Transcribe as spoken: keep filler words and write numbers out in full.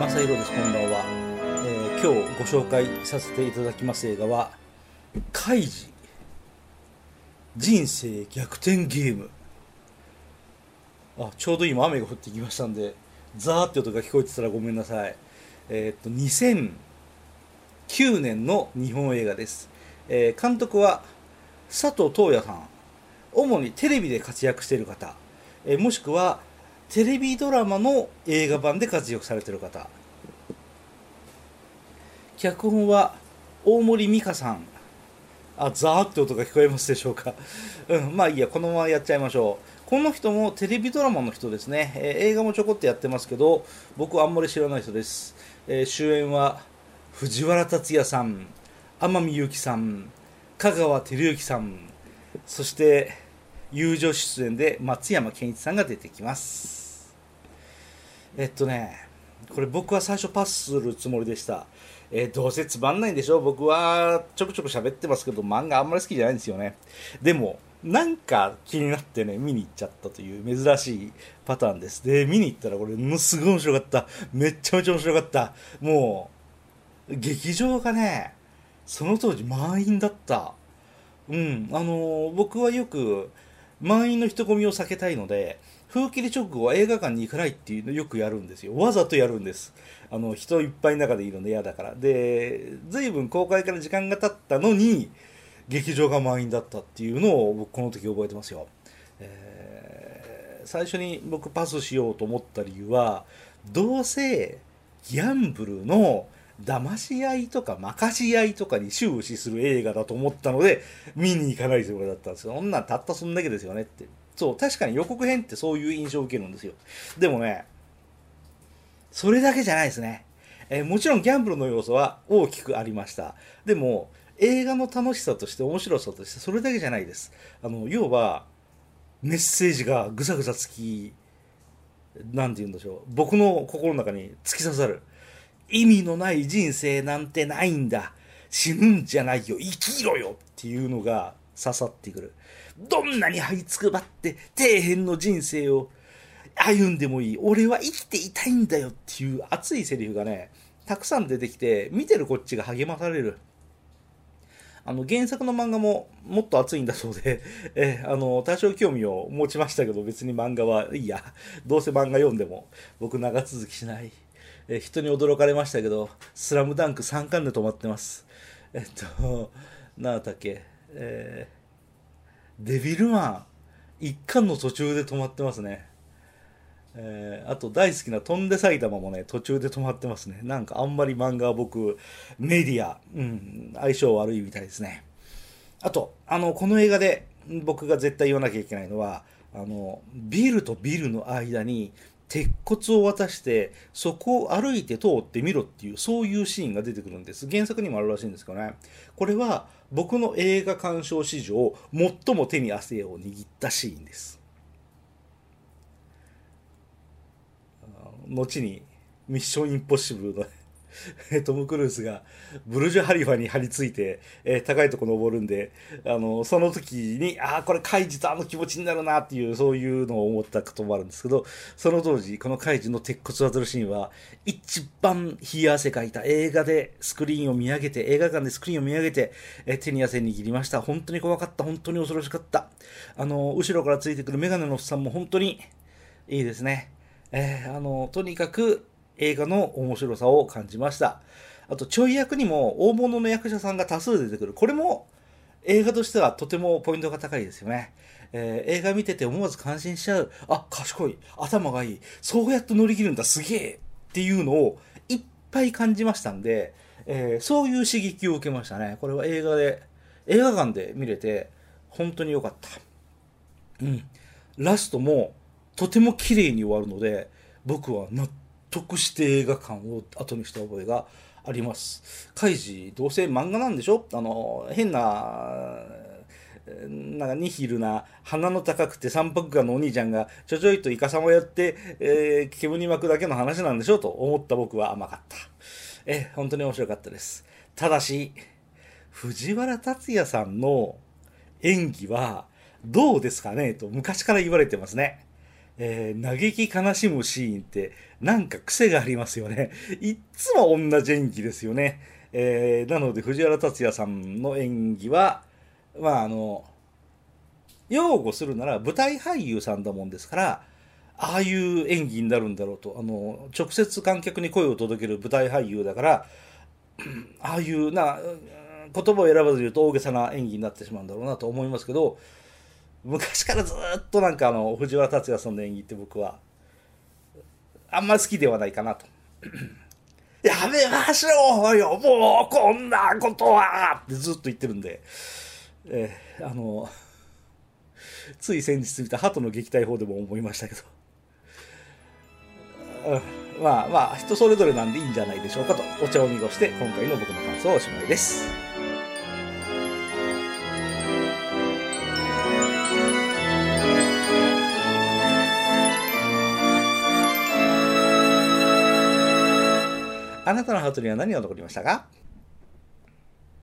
正弘です。こんばんは。えー今日ご紹介させていただきます映画はカイジ人生逆転ゲーム。あ、ちょうど今雨が降ってきましたんでザーって音が聞こえてたらごめんなさい。えーっとにせんきゅうねんの日本映画です。えー監督は佐藤智也さん。主にテレビで活躍している方、えーもしくはテレビドラマの映画版で活躍されている方。脚本は大森美香さん。あ、ザーって音が聞こえますでしょうか。うん、まあいいや、このままやっちゃいましょう。この人もテレビドラマの人ですね。えー映画もちょこっとやってますけど、僕はあんまり知らない人です。えー主演は藤原竜也さん、天海祐希さん、香川照之さん、そして友情出演で松山ケンイチさんが出てきます。えっとね、これ僕は最初パスするつもりでした。えーどうせつまんないんでしょ。僕はちょくちょく喋ってますけど、漫画あんまり好きじゃないんですよね。でも、なんか気になってね、見に行っちゃったという珍しいパターンです。で、見に行ったらこれ、ものすごい面白かった。めっちゃめちゃ面白かった。もう、劇場がね、その当時満員だった。うん、あのー僕はよく満員の人混みを避けたいので、風切り直後は映画館に行かないっていうのをよくやるんですよ。わざとやるんです。あの、人いっぱいの中でいるの嫌だから。で、随分公開から時間が経ったのに、劇場が満員だったっていうのを僕この時覚えてますよ。えー最初に僕パスしようと思った理由は、どうせギャンブルの騙し合いとか負かし合いとかに終始する映画だと思ったので見に行かないということだったんですよ。そんなんたったそんだけですよねって。そう、確かに予告編ってそういう印象を受けるんですよ。でもね、それだけじゃないですね。えーもちろんギャンブルの要素は大きくありました。でも映画の楽しさとして面白さとしてそれだけじゃないです。あの要はメッセージがぐさぐさつき、なんて言うんでしょう、僕の心の中に突き刺さる。意味のない人生なんてないんだ、死ぬんじゃないよ、生きろよっていうのが刺さってくる。どんなに這いつくばって底辺の人生を歩んでもいい、俺は生きていたいんだよっていう熱いセリフがね、たくさん出てきて見てるこっちが励まされる。あの原作の漫画ももっと熱いんだそうで、えあの多少興味を持ちましたけど、別に漫画はいいや、どうせ漫画読んでも僕長続きしない。え人に驚かれましたけど、スラムダンクさんかんで止まってます。えっと何だっけ、えーデビルマンいっかんの途中で止まってますね。えーあと大好きな飛んで埼玉もね、途中で止まってますね。なんかあんまり漫画は僕、メディア、うん、相性悪いみたいですね。あと、あの、この映画で僕が絶対言わなきゃいけないのは、あの、ビルとビルの間に鉄骨を渡して、そこを歩いて通ってみろっていう、そういうシーンが出てくるんです。原作にもあるらしいんですけどね。これは僕の映画鑑賞史上、最も手に汗を握ったシーンです。後にミッションインポッシブルのトム・クルーズがブルジュ・ハリファに張り付いて、えー高いとこ登るんで、あのその時にああこれカイジとあの気持ちになるなっていう、そういうのを思ったこともあるんですけど、その当時このカイジの鉄骨渡るシーンは一番冷や汗かいた。映画でスクリーンを見上げて映画館でスクリーンを見上げて、えー手に汗握りました。本当に怖かった。本当に恐ろしかった。あの後ろからついてくるメガネのおっさんも本当にいいですね。えーあのとにかく映画の面白さを感じました。あとちょい役にも大物の役者さんが多数出てくる。これも映画としてはとてもポイントが高いですよね。えー映画見てて思わず感心しちゃう。あ、賢い、頭がいい、そうやって乗り切るんだ、すげえっていうのをいっぱい感じましたんで、えーそういう刺激を受けましたね。これは映画で映画館で見れて本当に良かった。うん、ラストもとても綺麗に終わるので、僕は納得して映画館を後にした覚えがあります。カイジどうせ漫画なんでしょ。あの変ななんかニヒルな鼻の高くて三白眼のお兄ちゃんがちょちょいとイカサマやって、えー、煙に巻くだけの話なんでしょと思った僕は甘かった。え本当に面白かったです。ただし藤原竜也さんの演技はどうですかねと昔から言われてますね。 えー、嘆き悲しむシーンってなんか癖がありますよね。いっつも同じ演技ですよね。えー、なので藤原竜也さんの演技は、まああの、擁護するなら舞台俳優さんだもんですから、ああいう演技になるんだろうと。あの、直接観客に声を届ける舞台俳優だから、ああいうな、言葉を選ばず言うと大げさな演技になってしまうんだろうなと思いますけど、昔からずっとなんかあの藤原竜也さんの演技って僕はあんまり好きではないかなと。やめましょうよ、もうこんなことはってずっと言ってるんで、えー、あのつい先日見た鳩の撃退法でも思いましたけど、うん、まあまあ人それぞれなんでいいんじゃないでしょうかとお茶を濁して今回の僕の感想はおしまいです。あなたのハートには何が残りましたか？